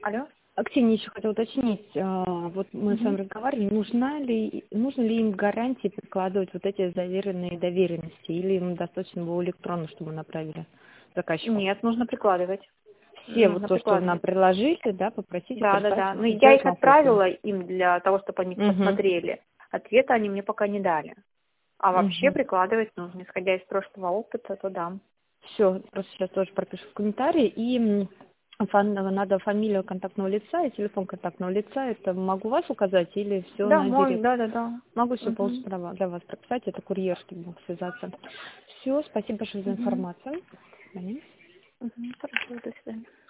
Алло? Ксения, еще хотела уточнить, вот мы с вами разговаривали, нужно ли им гарантии прикладывать вот эти заверенные доверенности, или им достаточно было электронно, чтобы мы направили заказчику? Нет, нужно прикладывать. Все вот Нужно то, что нам прикладывать. предложили, да, попросите Да. прислать, Ну, я сделать их нам копию. отправила им для того, чтобы они Угу. посмотрели. Ответа они мне пока не дали. А вообще Угу. прикладывать нужно. Исходя из прошлого опыта, то да. Все, просто сейчас тоже пропишу в комментарии. И надо фамилию контактного лица и телефон контактного лица. Это могу вас указать или все Да, на мой, директ? да. Могу все Угу. полностью для вас прописать. Это курьер, чтобы мог связаться. Все, спасибо большое за информацию. До свидания. Хорошо, до свидания.